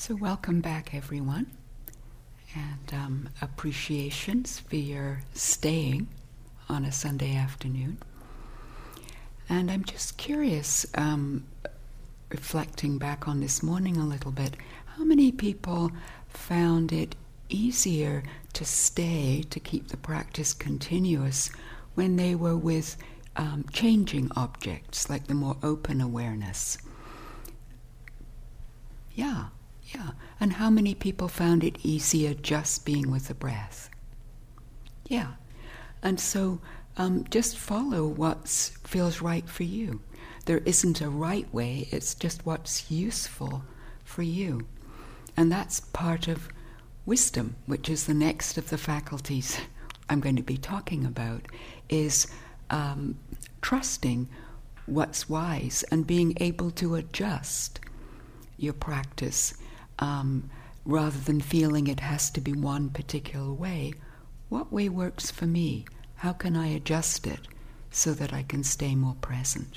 So welcome back, everyone, and appreciations for your staying on a Sunday afternoon. And I'm just curious, reflecting back on this morning a little bit, how many people found it easier to stay, to keep the practice continuous, when they were with changing objects, like the more open awareness? Yeah. And how many people found it easier just being with the breath? Yeah. And so just follow what feels right for you. There isn't a right way, it's just what's useful for you. And that's part of wisdom, which is the next of the faculties I'm going to be talking about, is trusting what's wise and being able to adjust your practice. Rather than feeling it has to be one particular way, what way works for me? How can I adjust it so that I can stay more present?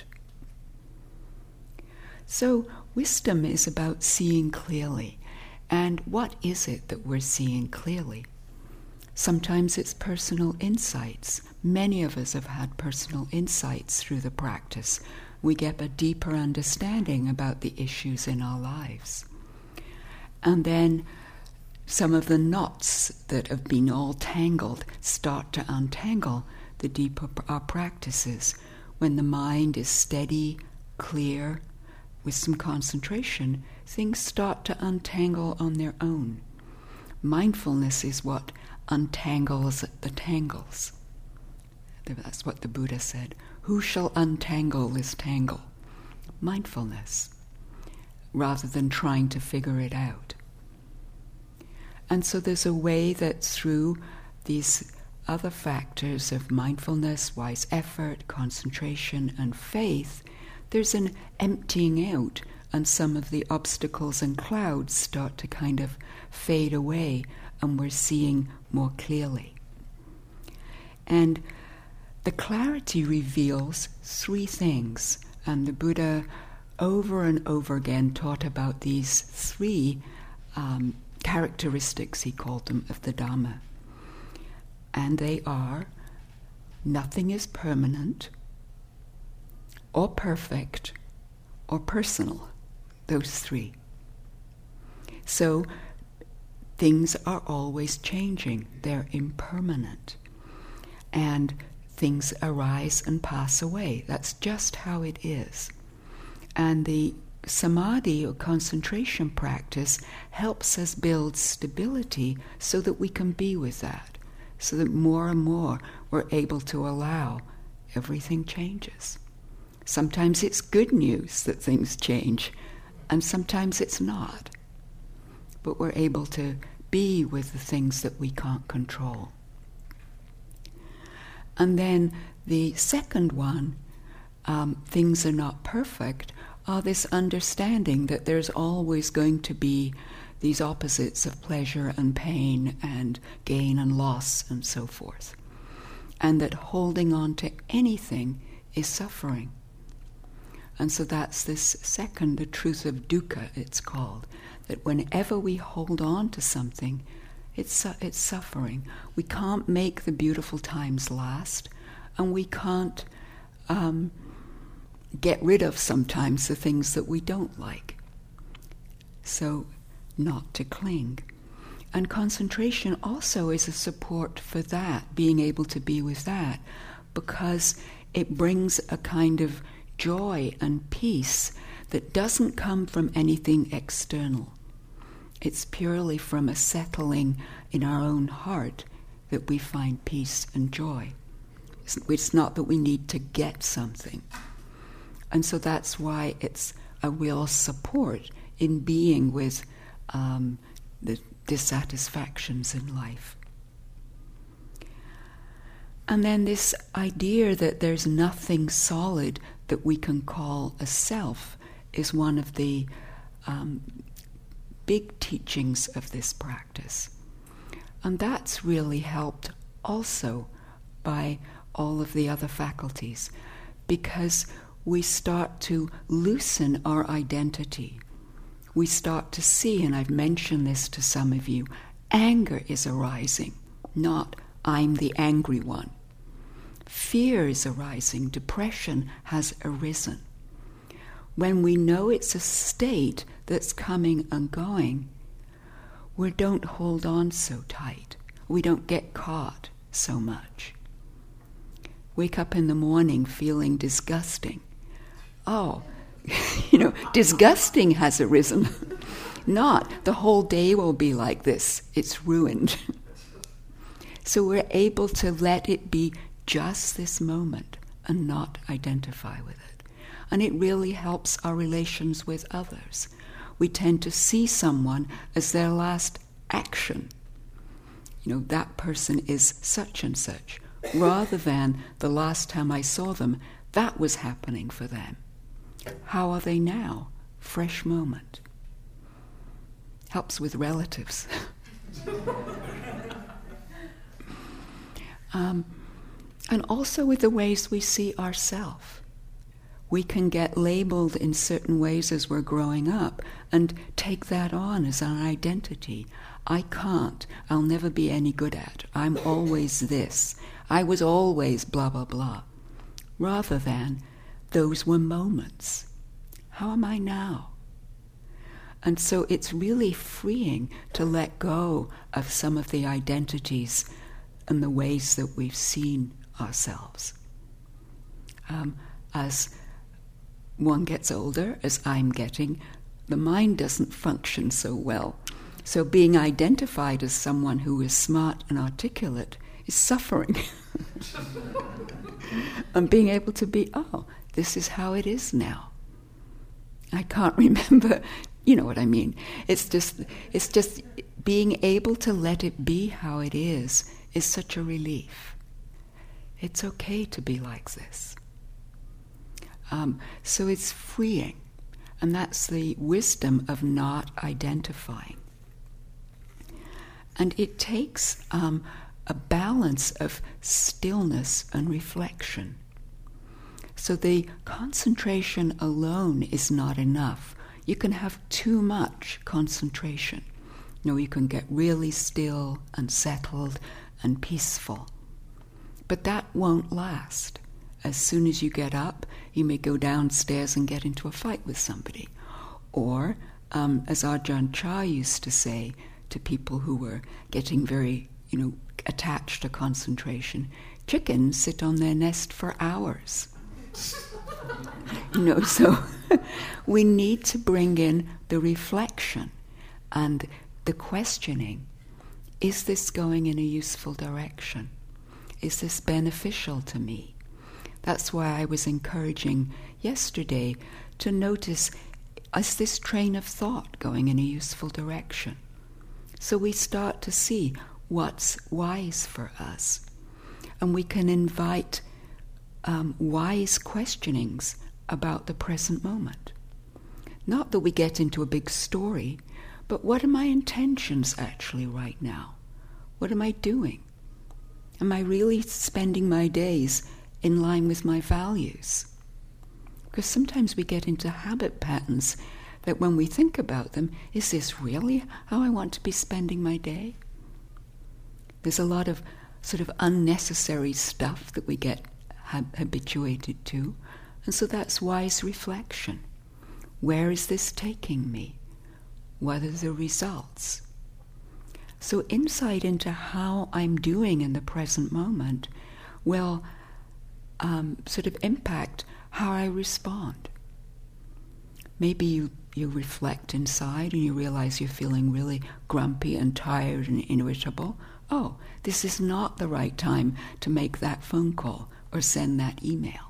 So wisdom is about seeing clearly. And what is it that we're seeing clearly? Sometimes it's personal insights. Many of us have had personal insights through the practice. We get a deeper understanding about the issues in our lives. And then some of the knots that have been all tangled start to untangle the deeper our practices. When the mind is steady, clear, with some concentration, things start to untangle on their own. Mindfulness is what untangles the tangles. That's what the Buddha said. Who shall untangle this tangle? Mindfulness, rather than trying to figure it out. And so there's a way that through these other factors of mindfulness, wise effort, concentration, and faith, there's an emptying out, and some of the obstacles and clouds start to kind of fade away, and we're seeing more clearly. And the clarity reveals three things, and the Buddha over and over again taught about these three characteristics, he called them, of the Dhamma. And they are: nothing is permanent, or perfect, or personal. Those three. So things are always changing. They're impermanent. And things arise and pass away. That's just how it is. And the samadhi or concentration practice helps us build stability so that we can be with that, so that more and more we're able to allow everything changes. Sometimes it's good news that things change, and sometimes it's not. But we're able to be with the things that we can't control. And then the second one, things are not perfect, are this understanding that there's always going to be these opposites of pleasure and pain and gain and loss and so forth. And that holding on to anything is suffering. And so that's this second, the truth of dukkha, it's called, that whenever we hold on to something, it's suffering. We can't make the beautiful times last, and we can't get rid of sometimes the things that we don't like. So not to cling. And concentration also is a support for that, being able to be with that, because it brings a kind of joy and peace that doesn't come from anything external. It's purely from a settling in our own heart that we find peace and joy. It's not that we need to get something. And so that's why it's a real support in being with the dissatisfactions in life. And then this idea that there's nothing solid that we can call a self is one of the big teachings of this practice. And that's really helped also by all of the other faculties, because we start to loosen our identity. we start to see, and I've mentioned this to some of you, anger is arising, not I'm the angry one. Fear is arising, depression has arisen. When we know it's a state that's coming and going, we don't hold on so tight. We don't get caught so much. Wake up in the morning feeling disgusting. Oh, disgusting has arisen. Not, the whole day will be like this. It's ruined. So we're able to let it be just this moment and not identify with it. And it really helps our relations with others. We tend to see someone as their last action. That person is such and such, rather than the last time I saw them, that was happening for them. How are they now? Fresh moment. Helps with relatives. And also with the ways we see ourselves. We can get labeled in certain ways as we're growing up and take that on as an identity. I can't. I'll never be any good at. I'm always this. I was always blah, blah, blah. Rather than, those were moments. How am I now? And so it's really freeing to let go of some of the identities and the ways that we've seen ourselves. As one gets older, as I'm getting, the mind doesn't function so well. So being identified as someone who is smart and articulate is suffering. And being able to be, this is how it is now. I can't remember, you know what I mean. It's just being able to let it be how it is such a relief. It's okay to be like this. So it's freeing. And that's the wisdom of not identifying. And it takes a balance of stillness and reflection. So the concentration alone is not enough. You can have too much concentration. You can get really still and settled and peaceful. But that won't last. As soon as you get up, you may go downstairs and get into a fight with somebody. Or, as Ajahn Chah used to say to people who were getting very, attached to concentration, chickens sit on their nest for hours. So we need to bring in the reflection and the questioning. Is this going in a useful direction? Is this beneficial to me? That's why I was encouraging yesterday to notice, is this train of thought going in a useful direction? So we start to see what's wise for us. And we can invite wise questionings about the present moment. Not that we get into a big story, but what are my intentions actually right now? What am I doing? Am I really spending my days in line with my values? Because sometimes we get into habit patterns that when we think about them, is this really how I want to be spending my day? There's a lot of sort of unnecessary stuff that we get habituated to, and so that's wise reflection. Where is this taking me? What are the results? So insight into how I'm doing in the present moment will sort of impact how I respond. Maybe you reflect inside and you realize you're feeling really grumpy and tired and irritable. Oh, this is not the right time to make that phone call or send that email.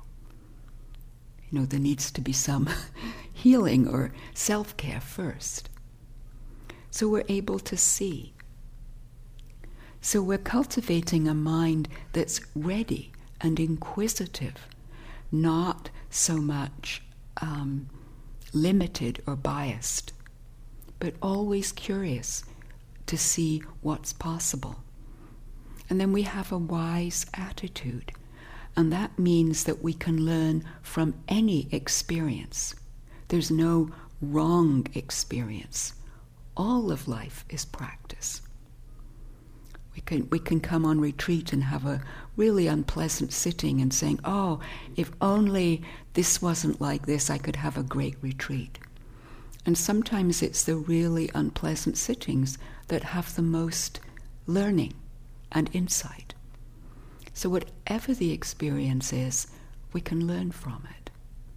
There needs to be some healing or self-care first. So we're able to see. So we're cultivating a mind that's ready and inquisitive, not so much limited or biased, but always curious to see what's possible. And then we have a wise attitude, and that means that we can learn from any experience. There's no wrong experience. All of life is practice. We can come on retreat and have a really unpleasant sitting and saying, oh, if only this wasn't like this, I could have a great retreat. And sometimes it's the really unpleasant sittings that have the most learning and insight. So whatever the experience is, we can learn from it.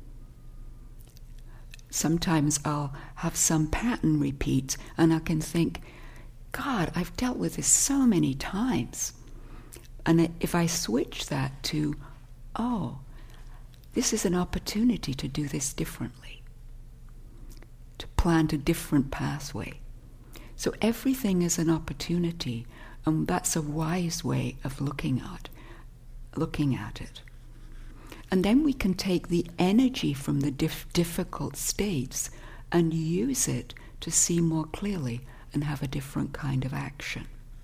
Sometimes I'll have some pattern repeat and I can think, God, I've dealt with this so many times. And if I switch that to, oh, this is an opportunity to do this differently, to plant a different pathway. So everything is an opportunity, and that's a wise way of looking at it. And then we can take the energy from the difficult states and use it to see more clearly and have a different kind of action.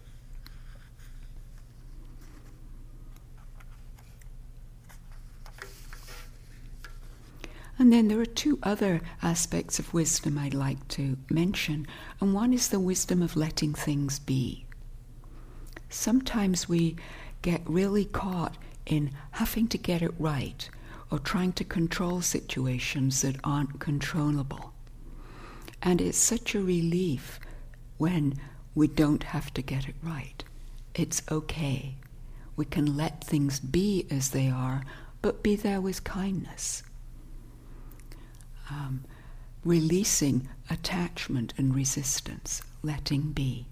And then there are two other aspects of wisdom I'd like to mention, and one is the wisdom of letting things be. Sometimes we get really caught in having to get it right or trying to control situations that aren't controllable. And it's such a relief when we don't have to get it right. It's okay. We can let things be as they are, but be there with kindness. Releasing attachment and resistance, letting be.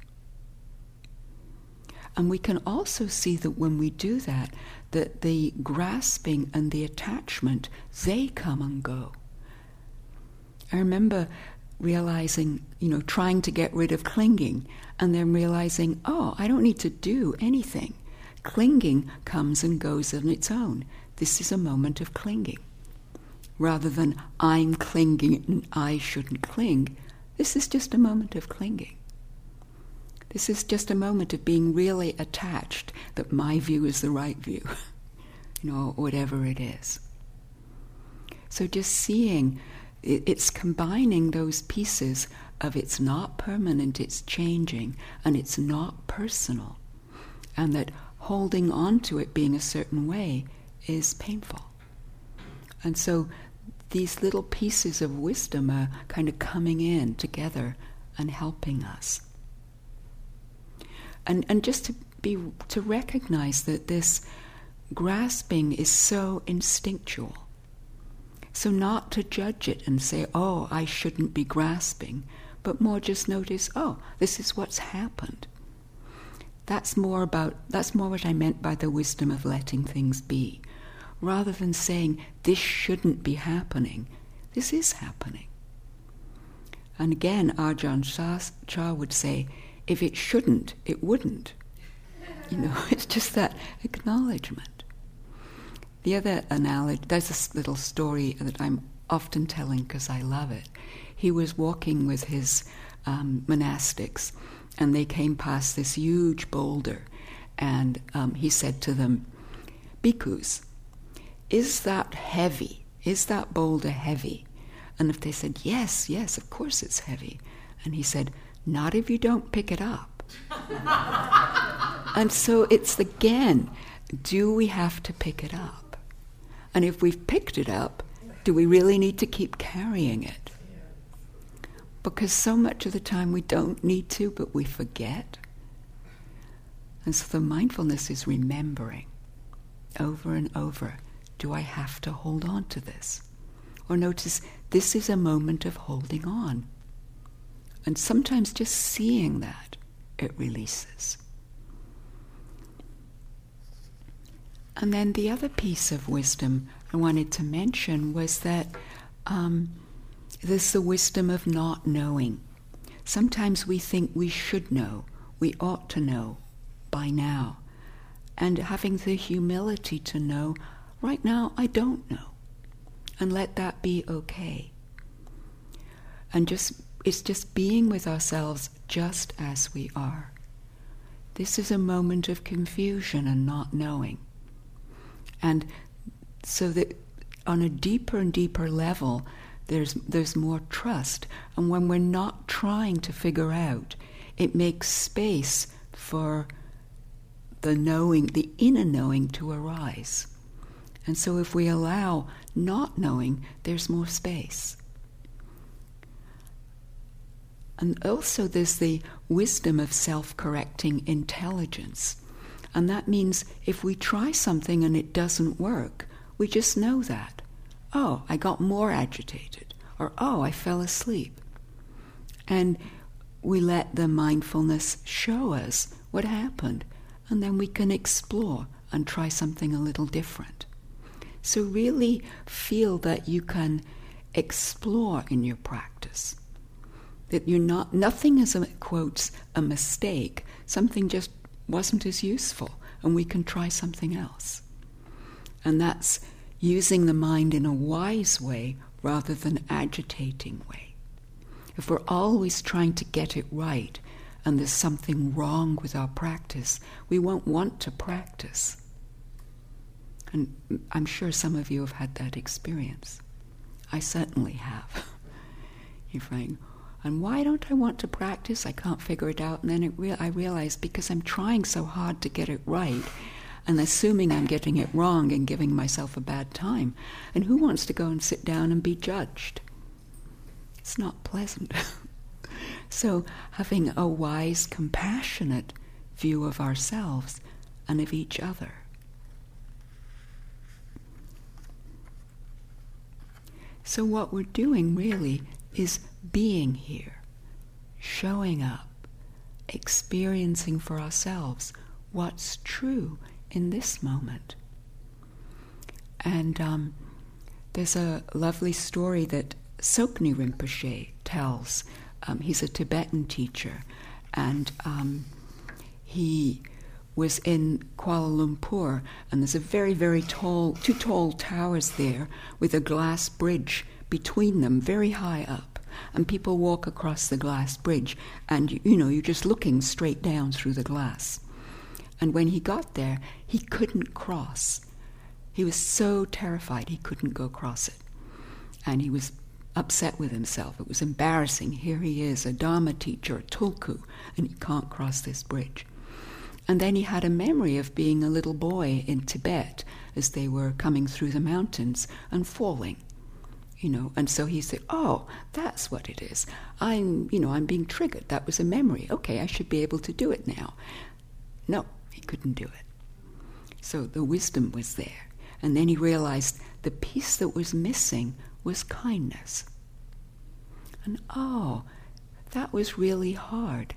And we can also see that when we do that, that the grasping and the attachment, they come and go. I remember realizing, trying to get rid of clinging, and then realizing, oh, I don't need to do anything. Clinging comes and goes on its own. This is a moment of clinging. Rather than I'm clinging and I shouldn't cling, this is just a moment of clinging. This is just a moment of being really attached that my view is the right view, whatever it is. So just seeing, it's combining those pieces of it's not permanent, it's changing, and it's not personal, and that holding on to it being a certain way is painful. And so these little pieces of wisdom are kind of coming in together and helping us. And just to recognize that this grasping is so instinctual. So not to judge it and say, oh, I shouldn't be grasping, but more just notice, oh, this is what's happened. That's more what I meant by the wisdom of letting things be. Rather than saying, this shouldn't be happening, this is happening. And again, Ajahn Chah would say, if it shouldn't, it wouldn't. It's just that acknowledgement. The other analogy, there's this little story that I'm often telling because I love it. He was walking with his monastics, and they came past this huge boulder, and he said to them, bhikkhus, is that heavy? Is that boulder heavy? And if they said, yes, of course it's heavy. And he said, not if you don't pick it up. And so it's again, do we have to pick it up? And if we've picked it up, do we really need to keep carrying it? Because so much of the time we don't need to, but we forget. And so the mindfulness is remembering over and over, do I have to hold on to this? Or notice, this is a moment of holding on. And sometimes just seeing that, it releases. And then the other piece of wisdom I wanted to mention was that there's the wisdom of not knowing. Sometimes we think we should know, we ought to know by now. And having the humility to know, right now I don't know. And let that be okay. And it's just being with ourselves just as we are. This is a moment of confusion and not knowing. And so that on a deeper and deeper level, there's more trust. And when we're not trying to figure out, it makes space for the knowing, the inner knowing, to arise. And so if we allow not knowing, there's more space. And also there's the wisdom of self-correcting intelligence. And that means if we try something and it doesn't work, we just know that. Oh, I got more agitated. Or, oh, I fell asleep. And we let the mindfulness show us what happened. And then we can explore and try something a little different. So really feel that you can explore in your practice. That you're not, nothing is, quotes, a mistake. Something just wasn't as useful, and we can try something else. And that's using the mind in a wise way rather than agitating way. If we're always trying to get it right and there's something wrong with our practice, we won't want to practice. And I'm sure some of you have had that experience. I certainly have. You're saying, and why don't I want to practice? I can't figure it out. And then I realize because I'm trying so hard to get it right and assuming I'm getting it wrong and giving myself a bad time. And who wants to go and sit down and be judged? It's not pleasant. So having a wise, compassionate view of ourselves and of each other. So what we're doing really is being here, showing up, experiencing for ourselves what's true in this moment. And there's a lovely story that Tsoknyi Rinpoche tells. He's a Tibetan teacher, and he was in Kuala Lumpur, and there's a very, very tall, two tall towers there with a glass bridge between them, very high up. And people walk across the glass bridge, and you're just looking straight down through the glass. And when he got there, he couldn't cross. He was so terrified he couldn't go across it. And he was upset with himself. It was embarrassing. Here he is, a Dharma teacher, a tulku, and he can't cross this bridge. And then he had a memory of being a little boy in Tibet as they were coming through the mountains and falling. And so he said, oh, that's what it is. I'm being triggered. That was a memory. Okay, I should be able to do it now. No, he couldn't do it. So the wisdom was there. And then he realized the piece that was missing was kindness. And that was really hard.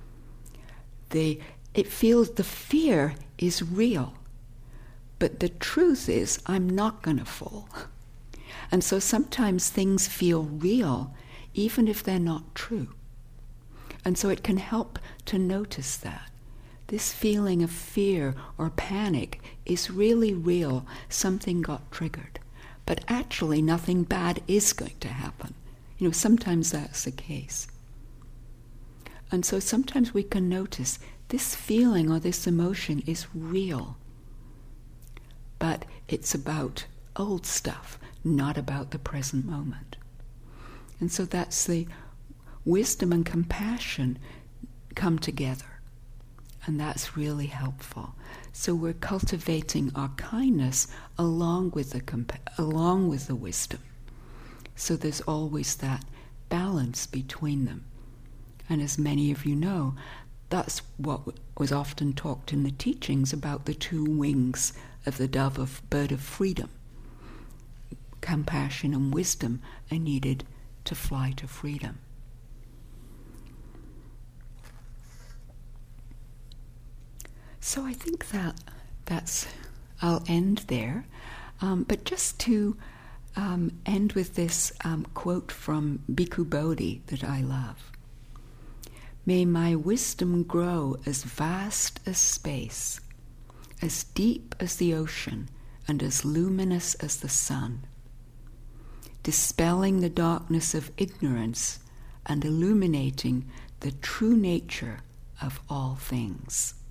It feels the fear is real. But the truth is, I'm not going to fall. And so sometimes things feel real, even if they're not true. And so it can help to notice that. This feeling of fear or panic is really real. Something got triggered. But actually nothing bad is going to happen. Sometimes that's the case. And so sometimes we can notice this feeling or this emotion is real. But it's about old stuff, not about the present moment. And so that's the wisdom and compassion come together. And that's really helpful. So we're cultivating our kindness along with the wisdom. So there's always that balance between them. And as many of you know, that's what was often talked in the teachings about the two wings of the dove of bird of freedom. Compassion and wisdom are needed to fly to freedom. So I think I'll end there. But just to end with this quote from Bhikkhu Bodhi that I love. May my wisdom grow as vast as space, as deep as the ocean, and as luminous as the sun, dispelling the darkness of ignorance and illuminating the true nature of all things.